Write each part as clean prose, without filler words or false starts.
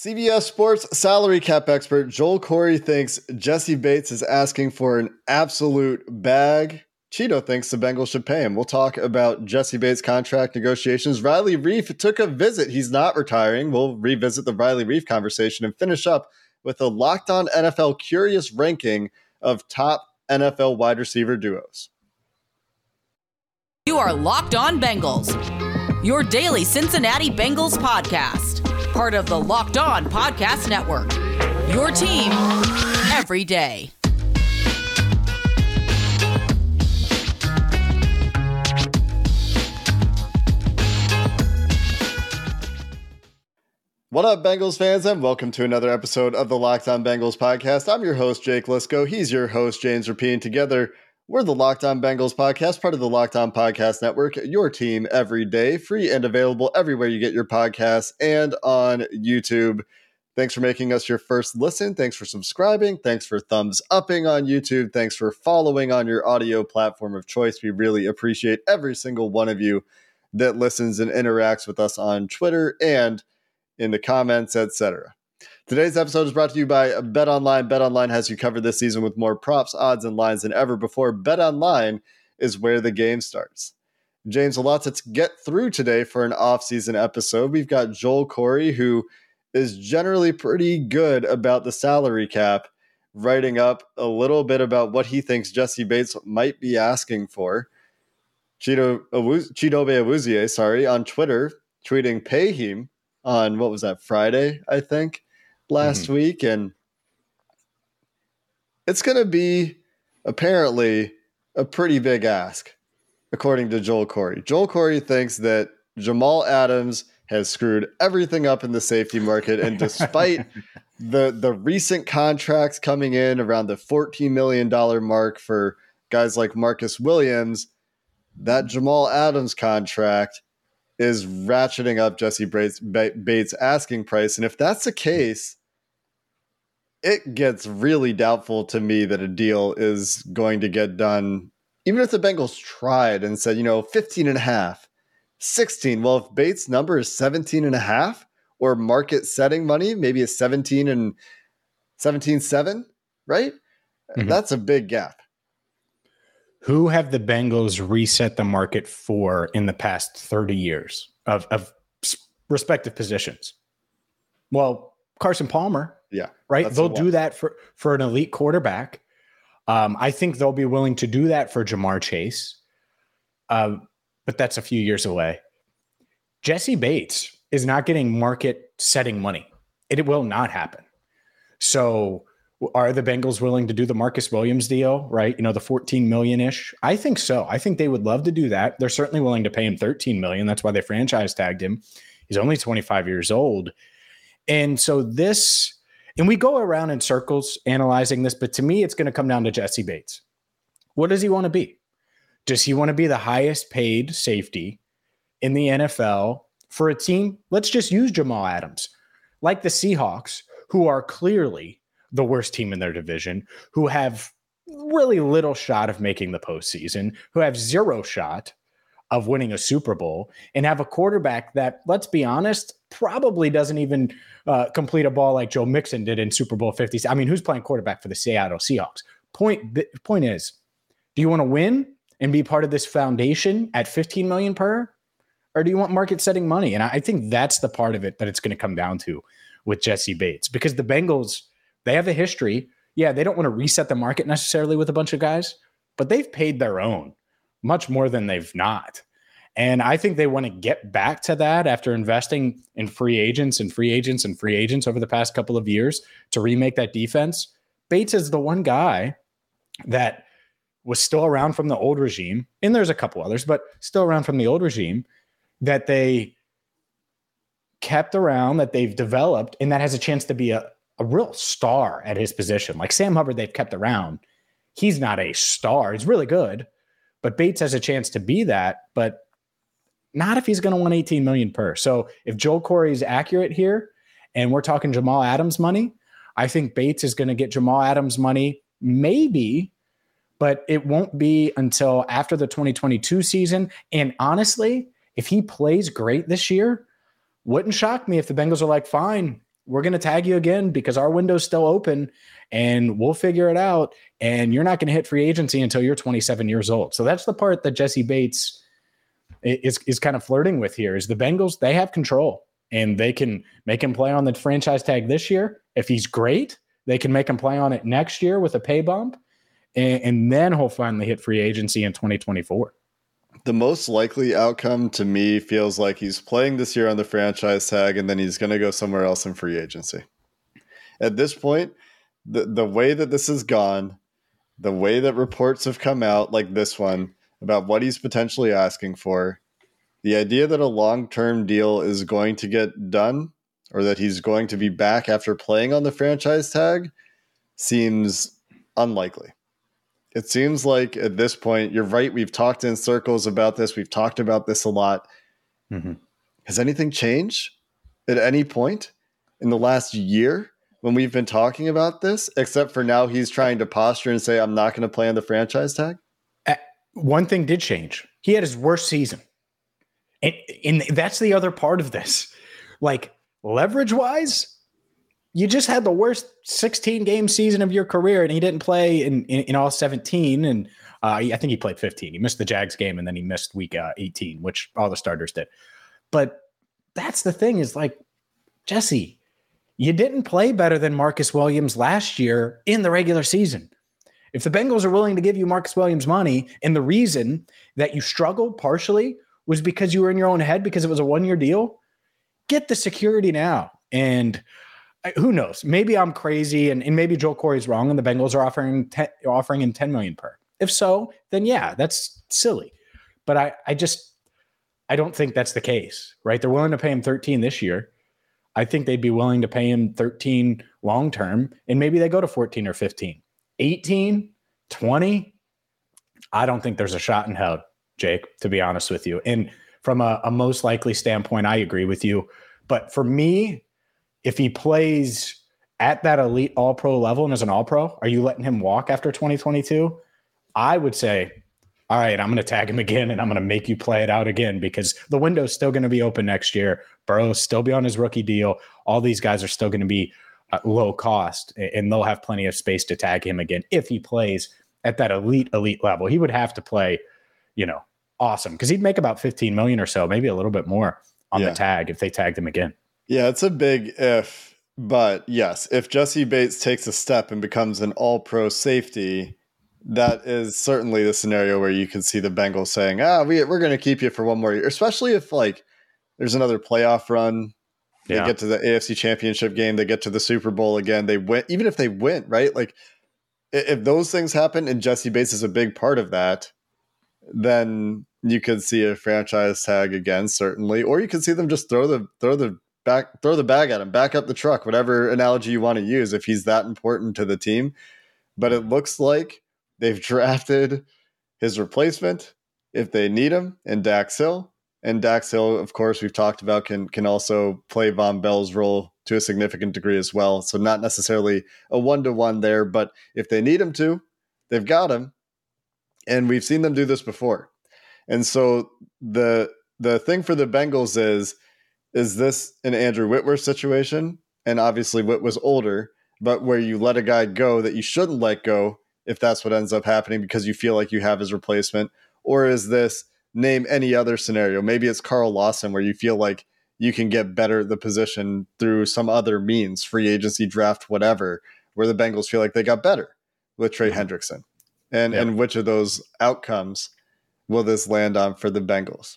CBS Sports salary cap expert Joel Corry thinks Jessie Bates is asking for an absolute bag. Cheeto thinks the Bengals should pay him. We'll talk about Jessie Bates' contract negotiations. Riley Reiff took a visit. He's not retiring. We'll revisit the Riley Reiff conversation and finish up with a Locked On NFL Curious ranking of top NFL wide receiver duos. You are Locked On Bengals, your daily Cincinnati Bengals podcast. Part of the Locked On Podcast Network, your team every day. What up, Bengals fans, and welcome to another episode of the Locked On Bengals podcast. I'm your host, Jake Lisco. He's your host, James Rapien. Together, we're the Locked On Bengals podcast, part of the Locked On Podcast Network, your team every day, free and available everywhere you get your podcasts and on YouTube. Thanks for making us your first listen. Thanks for subscribing. Thanks for thumbs upping on YouTube. Thanks for following on your audio platform of choice. We really appreciate every single one of you that listens and interacts with us on Twitter and in the comments, etc. Today's episode is brought to you by BetOnline. BetOnline has you covered this season with more props, odds, and lines than ever before. BetOnline is where the game starts. James, a lot to get through today for an off-season episode. We've got Joel Corry, who is generally pretty good about the salary cap, writing up a little bit about what he thinks Jessie Bates might be asking for. Chidobe Awuzie, on Twitter, tweeting pay him on, what was that, Friday, I think, last week. And it's going to be apparently a pretty big ask, according to Joel Corry. Joel Corry thinks that Jamal Adams has screwed everything up in the safety market. And despite the recent contracts coming in around the $14 million mark for guys like Marcus Williams, that Jamal Adams contract is ratcheting up Jessie Bates' asking price. And if that's the case, it gets really doubtful to me that a deal is going to get done. Even if the Bengals tried and said, 15 and a half, 16. Well, if Bates' number is 17 and a half or market setting money, maybe a 17-7, right? Mm-hmm. That's a big gap. Who have the Bengals reset the market for in the past 30 years of respective positions? Well, Carson Palmer. Yeah. Right. They'll do that for an elite quarterback. I think they'll be willing to do that for Jamar Chase. But that's a few years away. Jessie Bates is not getting market setting money. It will not happen. So are the Bengals willing to do the Marcus Williams deal, right? The 14 million-ish? I think so. I think they would love to do that. They're certainly willing to pay him 13 million. That's why they franchise tagged him. He's only 25 years old. And so and we go around in circles analyzing this, but to me, it's going to come down to Jessie Bates. What does he want to be? Does he want to be the highest paid safety in the NFL for a team? Let's just use Jamal Adams, like the Seahawks, who are clearly the worst team in their division, who have really little shot of making the postseason, who have zero shot of winning a Super Bowl, and have a quarterback that, let's be honest, probably doesn't even complete a ball like Joe Mixon did in Super Bowl 50. I mean, who's playing quarterback for the Seattle Seahawks? Point is, do you want to win and be part of this foundation at 15 million per, or do you want market setting money? And I think that's the part of it that it's going to come down to with Jessie Bates, because the Bengals, they have a history. Yeah, they don't want to reset the market necessarily with a bunch of guys, but they've paid their own much more than they've not. And I think they want to get back to that after investing in free agents over the past couple of years to remake that defense. Bates is the one guy that was still around from the old regime, and there's a couple others, but still around from the old regime, that they kept around, that they've developed, and that has a chance to be a real star at his position. Like Sam Hubbard, they've kept around. He's not a star. He's really good, but Bates has a chance to be that, but not if he's going to want 18 million per. So if Joel Corry is accurate here and we're talking Jamal Adams money, I think Bates is going to get Jamal Adams money, maybe, but it won't be until after the 2022 season. And honestly, if he plays great this year, wouldn't shock me if the Bengals are like, fine, we're going to tag you again because our window's still open and we'll figure it out. And you're not going to hit free agency until you're 27 years old. So that's the part that Jessie Bates is kind of flirting with here is the Bengals, they have control and they can make him play on the franchise tag this year. If he's great, they can make him play on it next year with a pay bump. And then he'll finally hit free agency in 2024. The most likely outcome to me feels like he's playing this year on the franchise tag and then he's going to go somewhere else in free agency. At this point, the way that this has gone, the way that reports have come out like this one about what he's potentially asking for, the idea that a long-term deal is going to get done or that he's going to be back after playing on the franchise tag seems unlikely. It seems like at this point, you're right. We've talked in circles about this. We've talked about this a lot. Mm-hmm. Has anything changed at any point in the last year when we've been talking about this, except for now he's trying to posture and say, I'm not going to play on the franchise tag? One thing did change. He had his worst season. And that's the other part of this. Like, leverage-wise, you just had the worst 16-game season of your career, and he didn't play in all 17. And I think he played 15. He missed the Jags game, and then he missed week 18, which all the starters did. But that's the thing is, like, Jesse, you didn't play better than Marcus Williams last year in the regular season. If the Bengals are willing to give you Marcus Williams money, and the reason that you struggled partially was because you were in your own head because it was a one-year deal, get the security now. And who knows? Maybe I'm crazy, and maybe Joel Corey's wrong, and the Bengals are offering him $10 million per. If so, then yeah, that's silly. But I don't think that's the case, right? They're willing to pay him 13 this year. I think they'd be willing to pay him 13 long-term, and maybe they go to 14 or 15. 18, 20, I don't think there's a shot in hell, Jake, to be honest with you. And from a most likely standpoint, I agree with you. But for me, if he plays at that elite all-pro level and as an all-pro, are you letting him walk after 2022? I would say, all right, I'm going to tag him again, and I'm going to make you play it out again because the window's still going to be open next year. Burrow's still be on his rookie deal. All these guys are still going to be low cost, and they'll have plenty of space to tag him again if he plays at that elite level. He would have to play, awesome, because he'd make about $15 million or so, maybe a little bit more on the tag if they tagged him again. Yeah, it's a big if, but yes, if Jessie Bates takes a step and becomes an all-pro safety, that is certainly the scenario where you can see the Bengals saying, we're going to keep you for one more year, especially if there's another playoff run. They get to the AFC Championship game. They get to the Super Bowl again. They win, even if they win, right? Like, if those things happen and Jessie Bates is a big part of that, then you could see a franchise tag again, certainly, or you could see them just throw the bag at him, back up the truck, whatever analogy you want to use, if he's that important to the team. But it looks like they've drafted his replacement if they need him, in Dax Hill. And Dax Hill, of course, we've talked about can also play Von Bell's role to a significant degree as well. So not necessarily a one-to-one there, but if they need him to, they've got him. And we've seen them do this before. And so the thing for the Bengals is this an Andrew Whitworth situation? And obviously Whit was older, but where you let a guy go that you shouldn't let go if that's what ends up happening because you feel like you have his replacement? Or is this name any other scenario? Maybe it's Carl Lawson where you feel like you can get better at the position through some other means, free agency, draft, whatever, where the Bengals feel like they got better with Trey Hendrickson. And which of those outcomes will this land on for the Bengals?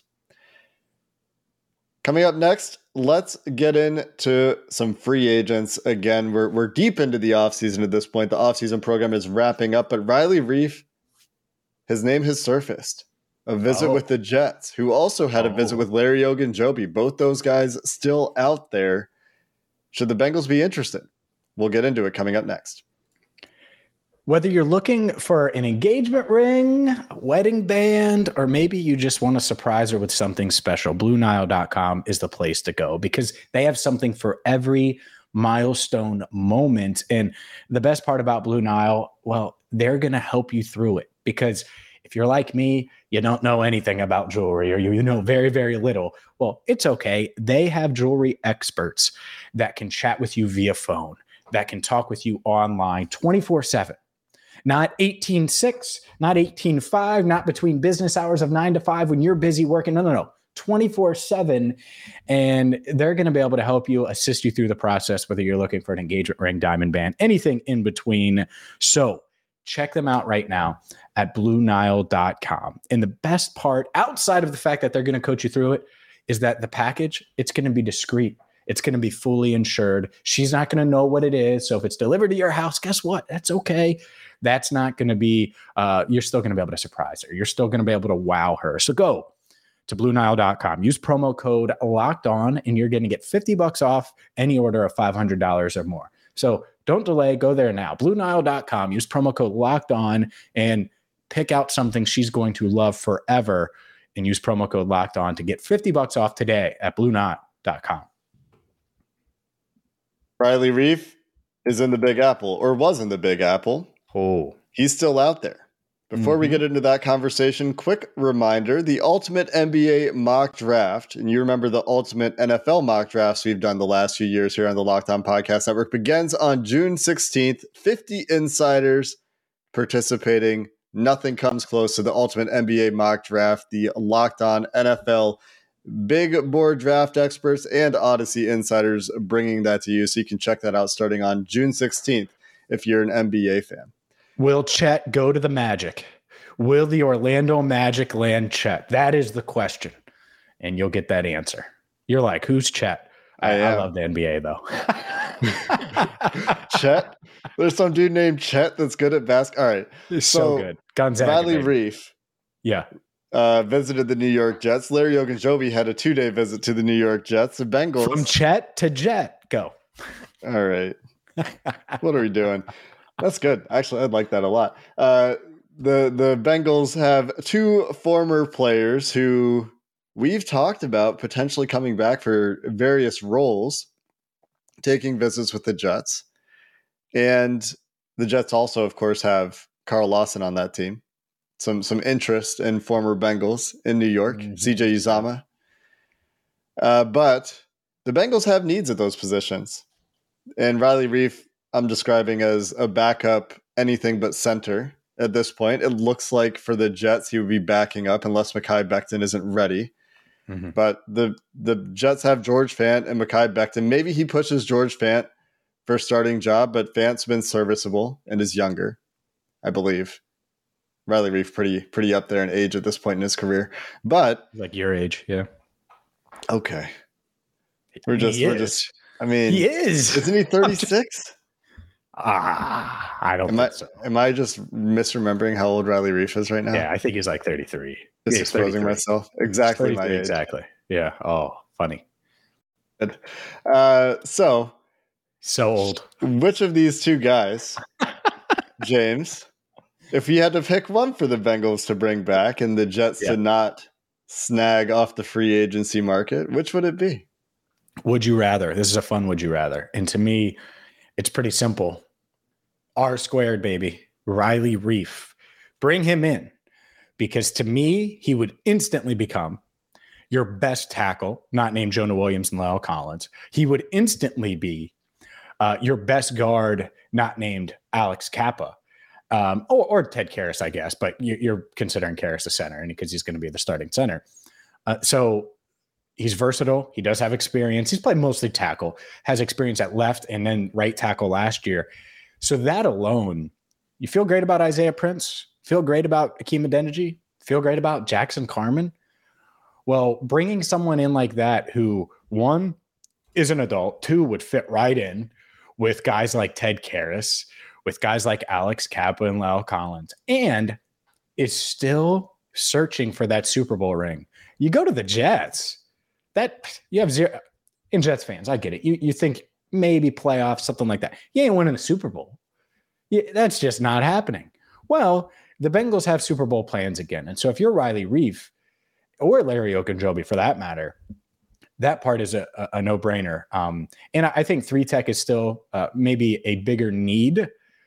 Coming up next, let's get into some free agents. Again, we're deep into the offseason at this point. The offseason program is wrapping up, but Riley Reiff, his name has surfaced. A visit with the Jets, who also had a visit with Larry Ogunjobi. Both those guys still out there. Should the Bengals be interested? We'll get into it coming up next. Whether you're looking for an engagement ring, a wedding band, or maybe you just want to surprise her with something special, BlueNile.com is the place to go because they have something for every milestone moment. And the best part about Blue Nile, well, they're going to help you through it because If you're like me, you don't know anything about jewelry, or you know very, very little. Well, it's okay. They have jewelry experts that can chat with you via phone, that can talk with you online 24/7. Not 18/6, not 18/5, not between business hours of 9 to 5 when you're busy working. No. 24/7. And they're going to be able to help you, assist you through the process, whether you're looking for an engagement ring, diamond band, anything in between. So check them out right now at BlueNile.com. And the best part, outside of the fact that they're going to coach you through it, is that the package, it's going to be discreet. It's going to be fully insured. She's not going to know what it is. So if it's delivered to your house, guess what? That's okay. That's not going to be, you're still going to be able to surprise her. You're still going to be able to wow her. So go to BlueNile.com. Use promo code Locked On, and you're going to get $50 off any order of $500 or more. So don't delay. Go there now. BlueNile.com. Use promo code Locked On and pick out something she's going to love forever, and use promo code Locked On to get $50 off today at BlueNile.com. Riley Reiff is in the Big Apple, or was in the Big Apple. Oh, he's still out there. Before we get into that conversation, quick reminder, the Ultimate NBA Mock Draft, and you remember the Ultimate NFL Mock Drafts we've done the last few years here on the Locked On Podcast Network, begins on June 16th. 50 insiders participating. Nothing comes close to the Ultimate NBA Mock Draft. The Locked On NFL Big Board Draft experts and Odyssey insiders bringing that to you. So you can check that out starting on June 16th if you're an NBA fan. Will Chet go to the Magic? Will the Orlando Magic land Chet? That is the question. And you'll get that answer. You're like, who's Chet? I love the NBA, though. Chet? There's some dude named Chet that's good at basketball. All right. So good. Gonzaga. Riley Reiff. Yeah. Visited the New York Jets. Larry Ogunjobi had a 2-day visit to the New York Jets. The Bengals. From Chet to Jet. Go. All right. What are we doing? That's good. Actually, I'd like that a lot. The Bengals have two former players who we've talked about potentially coming back for various roles, taking visits with the Jets. And the Jets also, of course, have Carl Lawson on that team. Some interest in former Bengals in New York, CJ Uzomah. But the Bengals have needs at those positions. And Riley Reiff, I'm describing as a backup, anything but center at this point. It looks like for the Jets, he would be backing up unless Mekhi Becton isn't ready. Mm-hmm. But the Jets have George Fant and Mekhi Becton. Maybe he pushes George Fant for a starting job, but Fant's been serviceable and is younger, I believe. Riley Reiff pretty up there in age at this point in his career. But like your age, yeah. Okay. We're just I mean, he is. Isn't he 36? I don't think so. Am I just misremembering how old Riley Reiff is right now? Yeah, I think he's like 33. Just exposing myself. Exactly my age. Exactly. Yeah. Oh, funny. Good. So old. Which of these two guys, James, if you had to pick one for the Bengals to bring back and the Jets to not snag off the free agency market, which would it be? Would you rather? This is a fun would you rather. And to me, it's pretty simple. R squared, baby. Riley Reiff. Bring him in, because to me, he would instantly become your best tackle, not named Jonah Williams and La'el Collins. He would instantly be your best guard, not named Alex Kappa. Or Ted Karras, I guess, but you're considering Karras a center, and because he's going to be the starting center. So he's versatile. He does have experience. He's played mostly tackle, has experience at left and then right tackle last year. So that alone, you feel great about Isaiah Prince, feel great about Akeem Adeniji, feel great about Jackson Carman. Well, bringing someone in like that who, one, is an adult, two, would fit right in with guys like Ted Karras, with guys like Alex Kappa and La'el Collins, and is still searching for that Super Bowl ring. You go to the Jets, that you have zero. In Jets fans, I get it. You think maybe playoffs, something like that. You ain't winning a Super Bowl. That's just not happening. Well, the Bengals have Super Bowl plans again. And so if you're Riley Reiff, or Larry Ogunjobi for that matter, that part is a no-brainer. And I think 3-tech is still maybe a bigger need,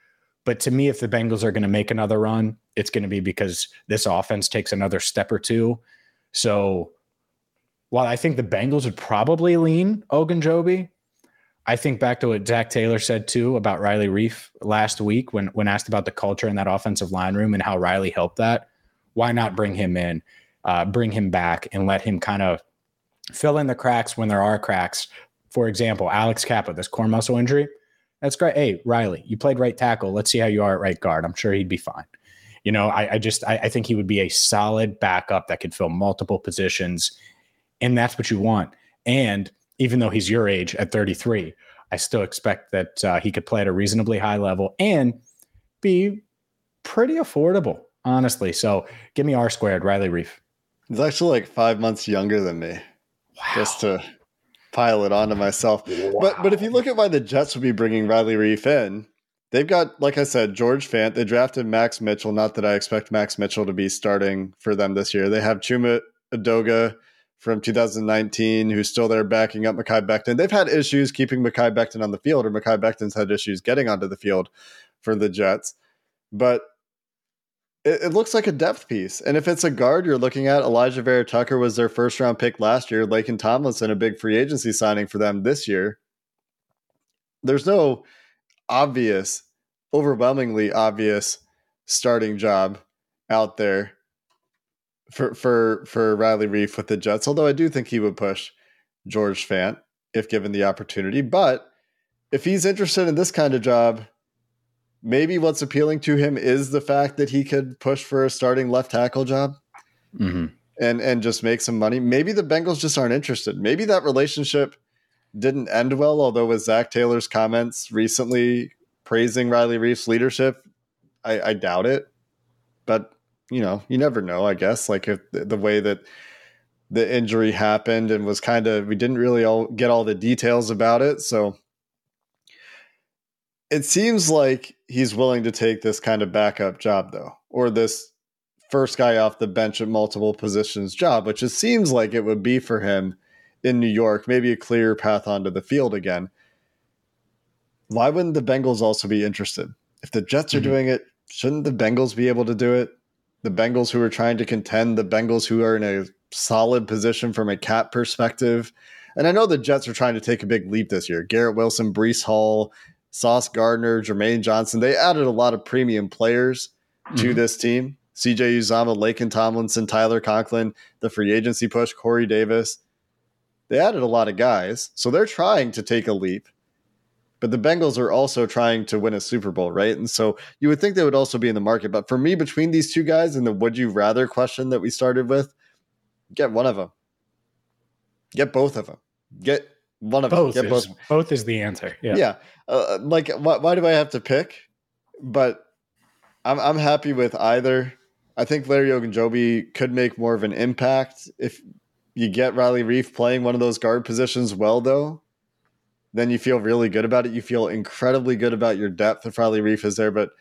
But to me, if the Bengals are going to make another run, it's going to be because this offense takes another step or two. So while I think the Bengals would probably lean Ogunjobi, I think back to what Zach Taylor said too about Riley Reif last week when asked about the culture in that offensive line room and how Riley helped that. Why not bring him in, bring him back, and let him kind of fill in the cracks when there are cracks? For example, Alex Kappa, this core muscle injury. That's great. Hey, Riley, you played right tackle. Let's see how you are at right guard. I'm sure he'd be fine. You know, I think he would be a solid backup that could fill multiple positions, and that's what you want. And even though he's your age at 33, I still expect that he could play at a reasonably high level and be pretty affordable, honestly. So give me R squared, Riley Reif. He's actually like 5 months younger than me. Wow. Just to pile it onto myself. Wow. But if you look at why the Jets would be bringing Riley Reif in, they've got, like I said, George Fant. They drafted Max Mitchell. Not that I expect Max Mitchell to be starting for them this year. They have Chuma Edoga from 2019, who's still there backing up Mekhi Becton. They've had issues keeping Mekhi Becton on the field, or Mekhi Becton's had issues getting onto the field for the Jets. But it looks like a depth piece. And if it's a guard you're looking at, Elijah Vera Tucker was their first-round pick last year. Laken Tomlinson, a big free agency signing for them this year. There's no obvious, overwhelmingly obvious starting job out there for Riley Reif with the Jets, although I do think he would push George Fant if given the opportunity. But if he's interested in this kind of job, maybe what's appealing to him is the fact that he could push for a starting left tackle job and just make some money. Maybe the Bengals just aren't interested. Maybe that relationship didn't end well, although with Zach Taylor's comments recently praising Riley Reif's leadership, I doubt it. But you know, you never know, I guess, like if the way that the injury happened and was kind of, we didn't really get all the details about it. So it seems like he's willing to take this kind of backup job though, or this first guy off the bench at multiple positions job, which it seems like it would be for him in New York, maybe a clear path onto the field again. Why wouldn't the Bengals also be interested? If the Jets are doing it, shouldn't the Bengals be able to do it? The Bengals who are trying to contend, the Bengals who are in a solid position from a cap perspective. And I know the Jets are trying to take a big leap this year. Garrett Wilson, Breece Hall, Sauce Gardner, Jermaine Johnson. They added a lot of premium players to this team. CJ Uzomah, Laken Tomlinson, Tyler Conklin, the free agency push, Corey Davis. They added a lot of guys. So they're trying to take a leap. But the Bengals are also trying to win a Super Bowl, right? And so you would think they would also be in the market. But for me, between these two guys and the would you rather question that we started with, get one of them. Get both of them. Get one of them. Get both. Both is the answer. Yeah. Like, why do I have to pick? But I'm happy with either. I think Larry Ogunjobi could make more of an impact if you get Riley Reif playing one of those guard positions well, though. Then you feel really good about it. You feel incredibly good about your depth if Riley Reif is there, but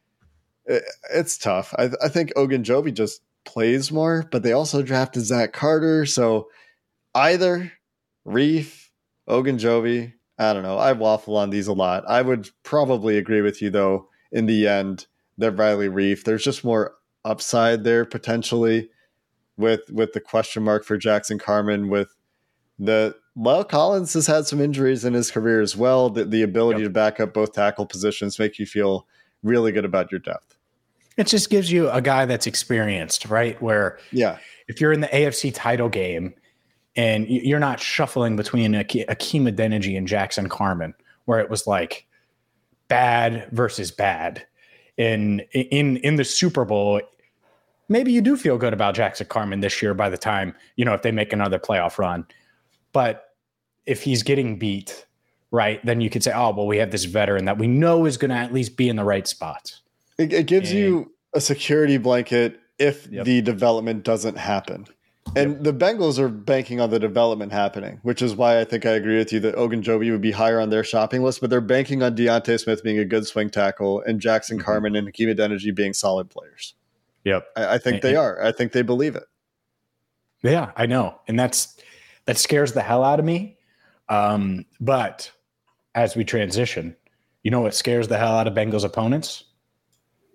it's tough. I think Ogunjobi just plays more, but they also drafted Zach Carter. So either Reif, Ogunjobi, I don't know. I waffle on these a lot. I would probably agree with you, though, in the end, that Riley Reif, there's just more upside there potentially with the question mark for Jackson Carman, with Lyle Collins has had some injuries in his career as well. The ability to back up both tackle positions make you feel really good about your depth. It just gives you a guy that's experienced, right? Where if you're in the AFC title game and you're not shuffling between Akeem Adeniji and Jackson Carman, where it was like bad versus bad. In the Super Bowl, maybe you do feel good about Jackson Carman this year by the time, if they make another playoff run. But if he's getting beat, right, then you could say, oh, well, we have this veteran that we know is going to at least be in the right spots. It gives you a security blanket if the development doesn't happen. And the Bengals are banking on the development happening, which is why I think I agree with you that Ogunjobi would be higher on their shopping list, but they're banking on Deontay Smith being a good swing tackle and Jackson Carman and Akeem Adeniji being solid players. Yep. I think they are. I think they believe it. Yeah, I know. And that scares the hell out of me. But as we transition, what scares the hell out of Bengals opponents?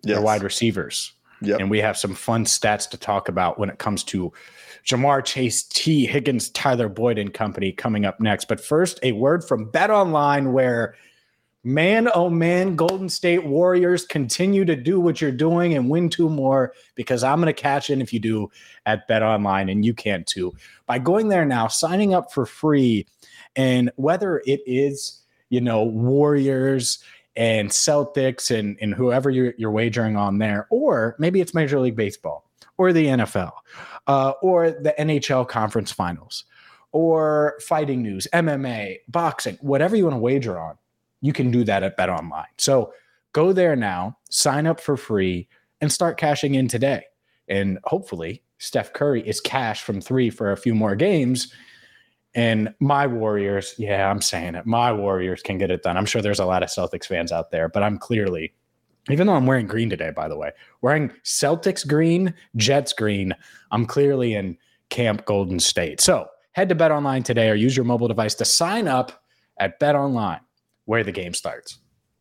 They're wide receivers. Yep. And we have some fun stats to talk about when it comes to Ja'Marr Chase, T. Higgins, Tyler Boyd and company coming up next. But first, a word from BetOnline where, man, oh man, Golden State Warriors, continue to do what you're doing and win 2 more, because I'm going to catch in if you do at BetOnline, and you can too. By going there now, signing up for free, and whether it is, Warriors and Celtics and whoever you're wagering on there, or maybe it's Major League Baseball or the NFL or the NHL conference finals or fighting news, MMA, boxing, whatever you want to wager on, you can do that at BetOnline. So go there now, sign up for free, and start cashing in today. And hopefully Steph Curry is cashed from 3 for a few more games. And my Warriors, I'm saying it, my Warriors can get it done. I'm sure there's a lot of Celtics fans out there, but I'm clearly, even though I'm wearing green today, by the way, wearing Celtics green, Jets green, I'm clearly in Camp Golden State. So head to BetOnline today or use your mobile device to sign up at BetOnline, where the game starts.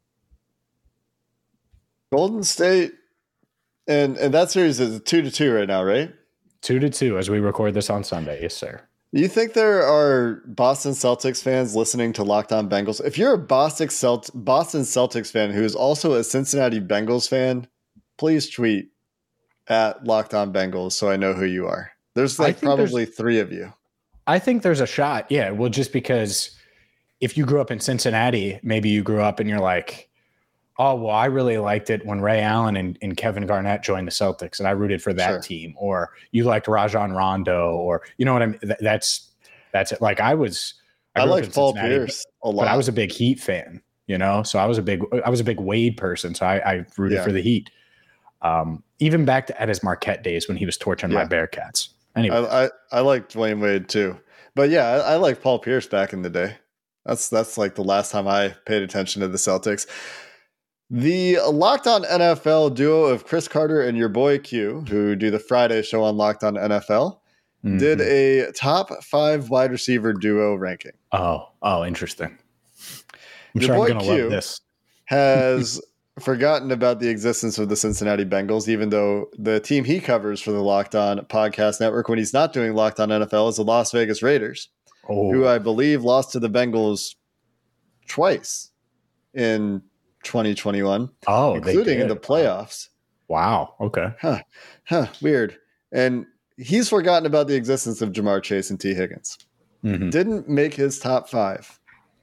Golden State, and that series is 2-2 right now, right? 2-2 as we record this on Sunday. Yes, sir. You think there are Boston Celtics fans listening to Locked On Bengals? If you're a Boston Celtics fan who is also a Cincinnati Bengals fan, please tweet at Locked On Bengals so I know who you are. There's probably 3 of you. I think there's a shot. Yeah, well, just because if you grew up in Cincinnati, maybe you grew up and you're like, oh, well, I really liked it when Ray Allen and Kevin Garnett joined the Celtics, and I rooted for that team. Or you liked Rajon Rondo, or you know what I mean? That's it. Like I liked Paul Pierce a lot, but I was a big Heat fan, So I was a big Wade person, so I rooted for the Heat. Even back at his Marquette days when he was torching my Bearcats. Anyway, I liked Dwayne Wade too, but I liked Paul Pierce back in the day. That's like the last time I paid attention to the Celtics. The Locked On NFL duo of Chris Carter and your boy Q, who do the Friday show on Locked On NFL, did a top 5 wide receiver duo ranking. Oh, interesting. I'm your sure boy I'm going to love this. Has forgotten about the existence of the Cincinnati Bengals, even though the team he covers for the Locked On Podcast Network when he's not doing Locked On NFL is the Las Vegas Raiders, who I believe lost to the Bengals twice in 2021, including in the playoffs. Wow. Okay. Weird. And he's forgotten about the existence of Ja'Marr Chase and T. Higgins. Didn't make his top 5.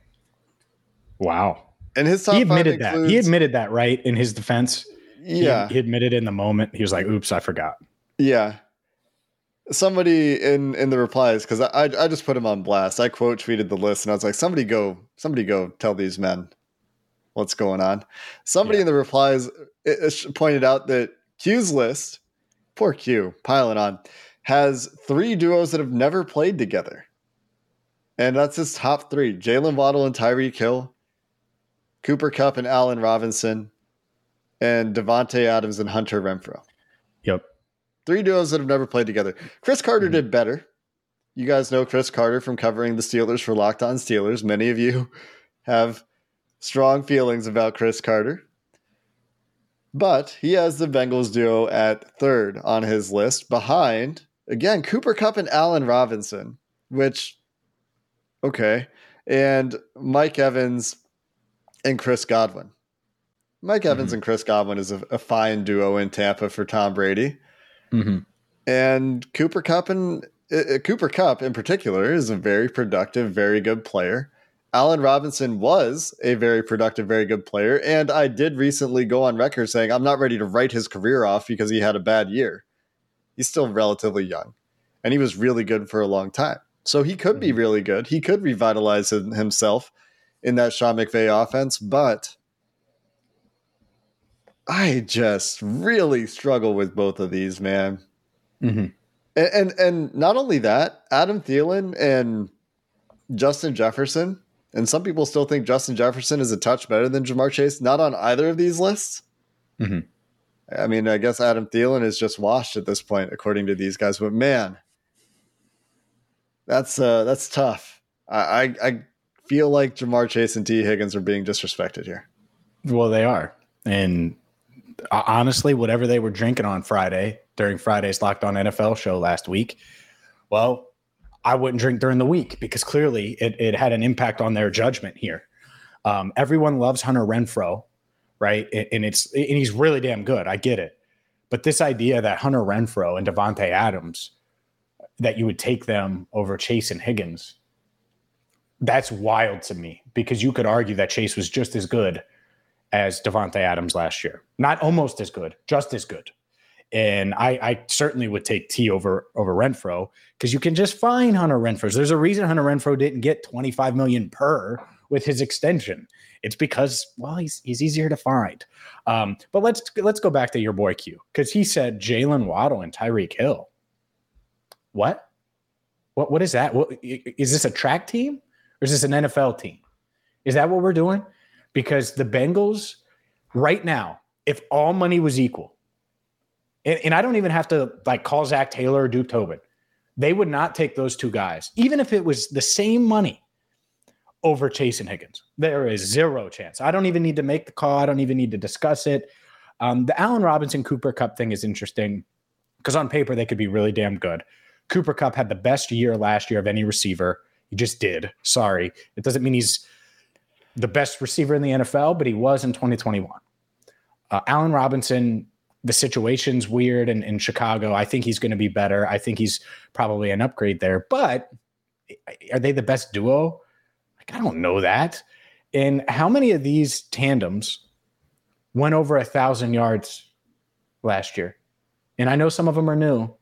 Wow. And his top 5 includes, he admitted that, right? In his defense. Yeah. He admitted in the moment. He was like, oops, I forgot. Yeah. Somebody in the replies, because I just put him on blast. I quote tweeted the list and I was like, somebody go tell these men what's going on. Somebody in the replies pointed out that Q's list, poor Q, piling on, has 3 duos that have never played together. And that's his top 3. Jalen Waddle and Tyreek Hill, Cooper Kupp and Allen Robinson, and Devontae Adams and Hunter Renfrow. Yep. 3 duos that have never played together. Chris Carter did better. You guys know Chris Carter from covering the Steelers for Locked On Steelers. Many of you have strong feelings about Chris Carter. But he has the Bengals duo at 3rd on his list behind, again, Cooper Kupp and Allen Robinson, which, okay, and Mike Evans and Chris Godwin. Mike Evans and Chris Godwin is a fine duo in Tampa for Tom Brady. And Cooper Kupp in particular is a very productive, very good player. Allen Robinson was a very productive, very good player. And I did recently go on record saying I'm not ready to write his career off because he had a bad year. He's still relatively young. And he was really good for a long time. So he could be really good. He could revitalize himself in that Sean McVay offense. But I just really struggle with both of these, man. And not only that, Adam Thielen and Justin Jefferson, and some people still think Justin Jefferson is a touch better than Ja'Marr Chase, not on either of these lists. I mean, I guess Adam Thielen is just washed at this point, according to these guys. But man, that's tough. I feel like Ja'Marr Chase and T. Higgins are being disrespected here. Well, they are. And honestly, whatever they were drinking on Friday during Friday's Locked On NFL show last week, well, I wouldn't drink during the week because clearly it had an impact on their judgment here. Everyone loves Hunter Renfrow, right? And he's really damn good. I get it. But this idea that Hunter Renfrow and Davante Adams, that you would take them over Chase and Higgins, that's wild to me because you could argue that Chase was just as good as Davante Adams last year. Not almost as good, just as good. And I certainly would take T over Renfrow because you can just find Hunter Renfrow. There's a reason Hunter Renfrow didn't get $25 million per with his extension. It's because, well, he's easier to find. But let's go back to your boy Q because he said Jalen Waddle and Tyreek Hill. What is that? Is this a track team or is this an NFL team? Is that what we're doing? Because the Bengals right now, if all money was equal, and I don't even have to like call Zach Taylor or Duke Tobin, they would not take those two guys, even if it was the same money, over Chase and Higgins. There is zero chance. I don't even need to make the call. I don't even need to discuss it. The Allen Robinson Cooper Kupp thing is interesting because on paper they could be really damn good. Cooper Kupp had the best year last year of any receiver. He just did. Sorry. It doesn't mean he's the best receiver in the NFL, but he was in 2021. Allen Robinson, the situation's weird in Chicago. I think he's going to be better. I think he's probably an upgrade there. But are they the best duo? Like, I don't know that. And how many of these tandems went over 1,000 yards last year? And I know some of them are new.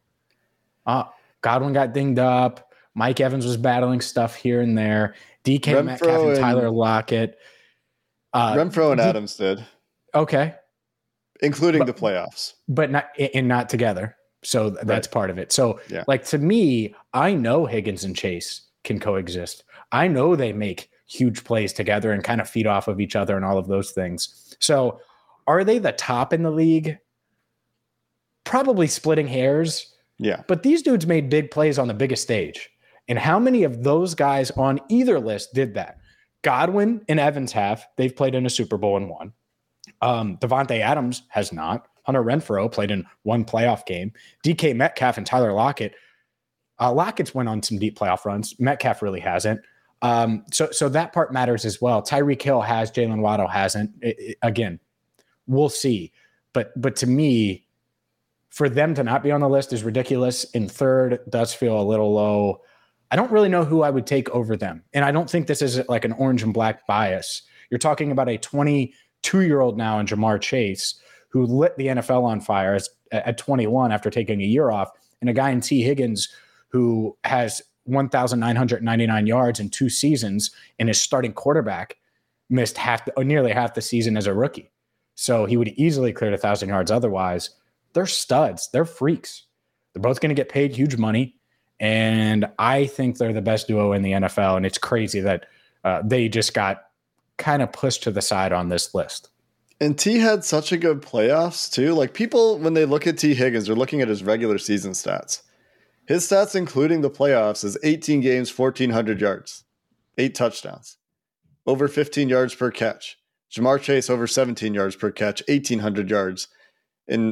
Godwin got dinged up. Mike Evans was battling stuff here and there. DK Metcalf and Tyler Lockett. Renfrow and Adams did. Okay. Including the playoffs. But not together. So that's part of it. So, yeah. Like, to me, I know Higgins and Chase can coexist. I know they make huge plays together and kind of feed off of each other and all of those things. So are they the top in the league? Probably splitting hairs. Yeah. But these dudes made big plays on the biggest stage. And how many of those guys on either list did that? Godwin and Evans have. They've played in a Super Bowl and won. Davante Adams has not. Hunter Renfrow played in one playoff game. DK Metcalf and Tyler Lockett. Lockett's went on some deep playoff runs. Metcalf really hasn't. So that part matters as well. Tyreek Hill has. Jalen Waddle hasn't. Again, we'll see. But to me, for them to not be on the list is ridiculous. And third does feel a little low. I don't really know who I would take over them. And I don't think this is like an orange and black bias. You're talking about a 22-year-old now in Jamar Chase who lit the NFL on fire at 21 after taking a year off, and a guy in T. Higgins who has 1,999 yards in 2 seasons and his starting quarterback missed nearly half the season as a rookie. So he would easily clear 1,000 yards otherwise. They're studs. They're freaks. They're both going to get paid huge money. And I think they're the best duo in the NFL. And it's crazy that they just got kind of pushed to the side on this list. And T had such a good playoffs too. Like, people, when they look at T. Higgins, they're looking at his regular season stats. His stats, including the playoffs, is 18 games, 1,400 yards, 8 touchdowns, over 15 yards per catch. Jamar Chase over 17 yards per catch, 1,800 yards in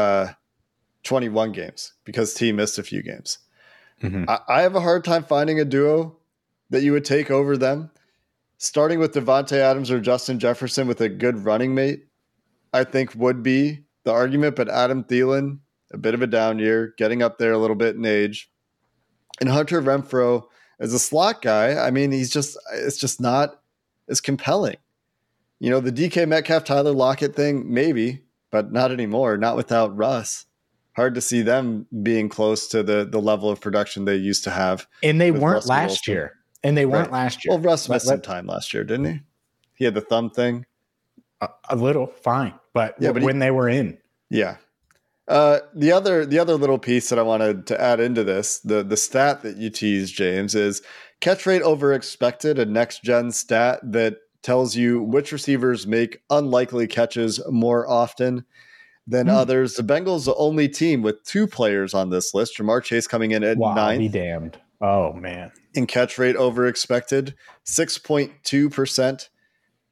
21 games because T missed a few games. Mm-hmm. I have a hard time finding a duo that you would take over them. Starting with Davante Adams or Justin Jefferson with a good running mate, I think would be the argument. But Adam Thielen, a bit of a down year, getting up there a little bit in age. And Hunter Renfrow as a slot guy, I mean, it's just not as compelling. You know, the DK Metcalf, Tyler Lockett thing, maybe, but not anymore, not without Russ. Hard to see them being close to the level of production they used to have. And they weren't last year. And they weren't last year. Well, Russ missed some time last year, didn't he? He had the thumb thing. A little, fine. But when they were in. Yeah. The other little piece that I wanted to add into this, the stat that you teased, James, is catch rate over expected, a next-gen stat that tells you which receivers make unlikely catches more often than others. The Bengals, the only team with 2 players on this list. Jamar Chase coming in at 9th. Be damned. Oh, man. In catch rate over expected, 6.2%.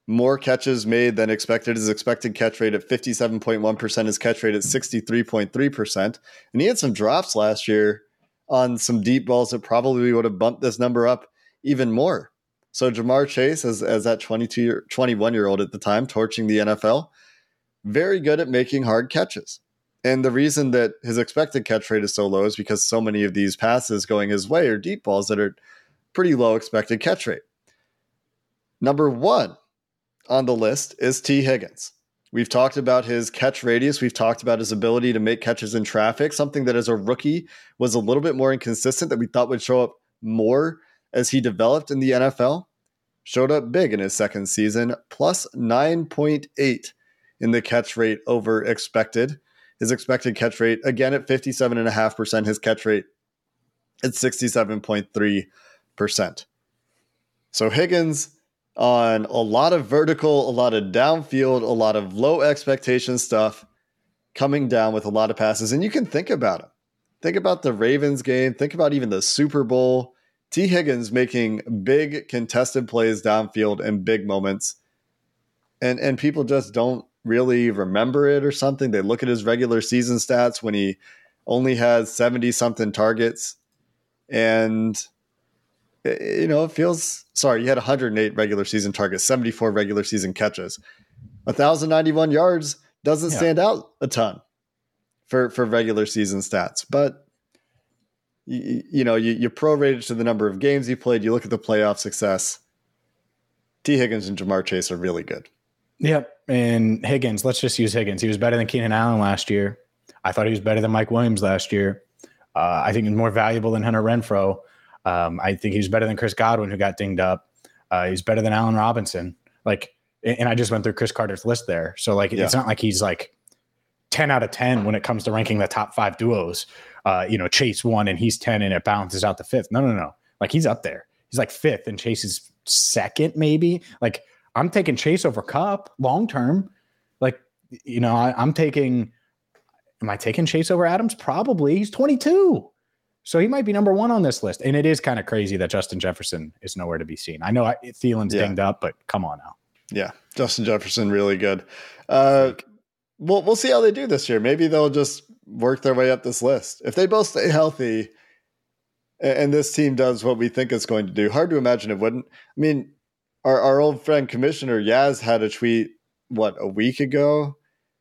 more catches made than expected. His expected catch rate at 57.1%, his catch rate at 63.3%. And he had some drops last year on some deep balls that probably would have bumped this number up even more. So Ja'Marr Chase, as that 21-year-old at the time, torching the NFL, very good at making hard catches. And the reason that his expected catch rate is so low is because so many of these passes going his way are deep balls that are pretty low expected catch rate. Number 1 on the list is T. Higgins. We've talked about his catch radius. We've talked about his ability to make catches in traffic, something that as a rookie was a little bit more inconsistent that we thought would show up more as he developed in the NFL. Showed up big in his second season, plus 9.8 in the catch rate over expected. His expected catch rate, again, at 57.5%. His catch rate at 67.3%. So Higgins on a lot of vertical, a lot of downfield, a lot of low expectation stuff, coming down with a lot of passes. And you can think about him. Think about the Ravens game. Think about even the Super Bowl. T. Higgins making big contested plays downfield in big moments. And people just don't really remember it or something. They look at his regular season stats when he only has 70-something targets. And, you know, it feels, sorry, he had 108 regular season targets, 74 regular season catches. 1,091 yards doesn't stand out a ton for regular season stats. But, you prorate it to the number of games he played. You look at the playoff success. T. Higgins and Ja'Marr Chase are really good. Yep. And Higgins, let's just use Higgins. He was better than Keenan Allen last year. I thought he was better than Mike Williams last year. I think he's more valuable than Hunter Renfrow. I think he's better than Chris Godwin, who got dinged up. He's better than Allen Robinson. And I just went through Chris Carter's list there. So it's not like he's 10 out of 10 when it comes to ranking the top 5 duos. Chase 1 and he's 10 and it balances out to 5th. No. He's up there. He's 5th and Chase is 2nd, maybe. I'm taking Chase over Kupp long term. Am I taking Chase over Adams? Probably. He's 22. So he might be number 1 on this list. And it is kind of crazy that Justin Jefferson is nowhere to be seen. I know Thielen's dinged up, but come on now. Yeah, Justin Jefferson, really good. We'll see how they do this year. Maybe they'll just work their way up this list. If they both stay healthy and this team does what we think it's going to do, hard to imagine it wouldn't. I mean, our old friend Commissioner Yaz had a tweet, a week ago?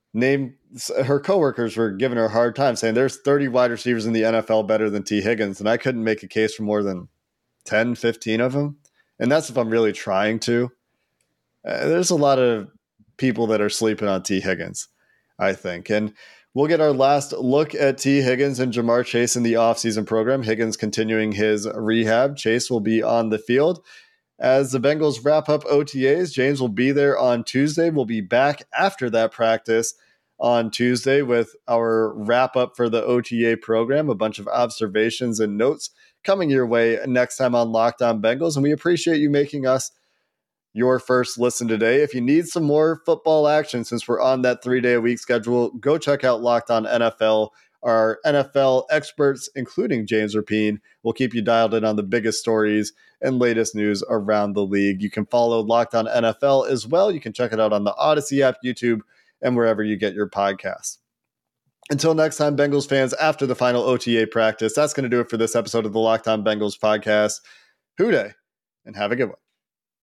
Her coworkers were giving her a hard time saying there's 30 wide receivers in the NFL better than T. Higgins, and I couldn't make a case for more than 10, 15 of them. And that's if I'm really trying to. There's a lot of people that are sleeping on T. Higgins, I think. And we'll get our last look at T. Higgins and Ja'Marr Chase in the offseason program. Higgins continuing his rehab. Chase will be on the field. As the Bengals wrap up OTAs, James will be there on Tuesday. We'll be back after that practice on Tuesday with our wrap-up for the OTA program, a bunch of observations and notes coming your way next time on Locked On Bengals. And we appreciate you making us your first listen today. If you need some more football action, since we're on that 3-day-a-week schedule, go check out Locked On NFL. Our NFL experts, including James Rapien, will keep you dialed in on the biggest stories and latest news around the league. You can follow Locked On NFL as well. You can check it out on the Odyssey app, YouTube, and wherever you get your podcasts. Until next time, Bengals fans, after the final OTA practice, that's going to do it for this episode of the Locked On Bengals podcast. Hoo day, and have a good one.